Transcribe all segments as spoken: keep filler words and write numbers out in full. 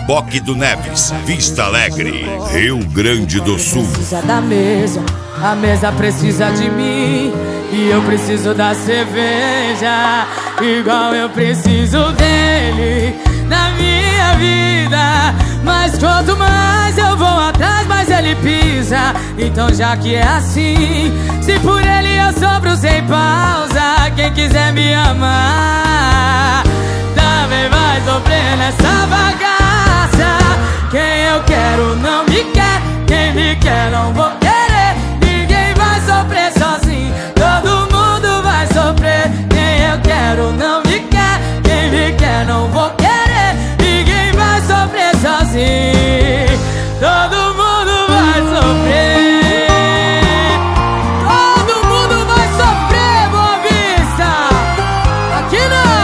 Itaboque do Neves, Vista Alegre, Rio Grande do Sul. Precisa da mesa, a mesa precisa de mim, e eu preciso da cerveja, igual eu preciso dele na minha vida. Mas quanto mais eu vou atrás, mais ele pisa. Então já que é assim, se por ele eu sofro sem pausa, quem quiser me amar também vai sofrer nessa bagaça. Quem eu quero não me quer, quem me quer não vou querer. Ninguém vai sofrer sozinho, todo mundo vai sofrer. Quem eu quero não me quer, quem me quer não vou querer. Ninguém vai sofrer sozinho, todo mundo vai sofrer. Todo mundo vai sofrer, Boa Vista. Aqui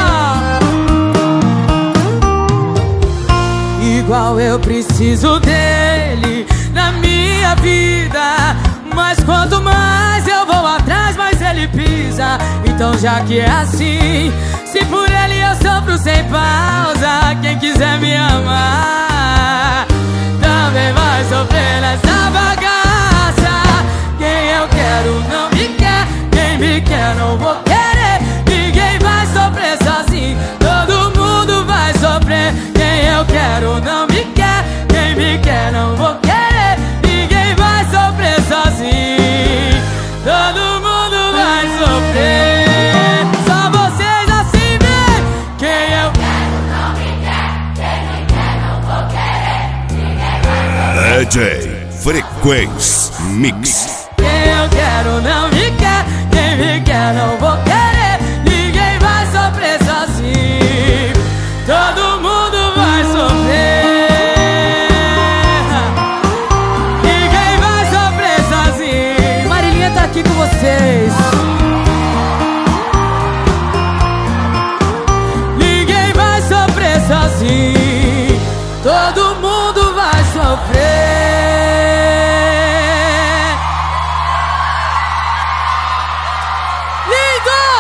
não. Igual eu preciso dele na minha vida, mas quanto mais eu vou atrás, mais ele pisa. Então já que é assim, se por ele eu sofro sem pausa, quem quiser me amar também vai sofrer nessa bagaça. Quem eu quero não me quer, quem me quer não vou querer. Ninguém vai sofrer sozinho, todo mundo vai sofrer. Quem eu quero não me quer, quem me quer não vou querer. Ninguém vai sofrer sozinho, todo mundo vai sofrer. Só vocês assim vem. Quem eu quero não me quer, quem me quer não vou querer. Ninguém vai sofrer. D J Frequência Mix. Quem eu quero não me quer, quem me quer não vou querer.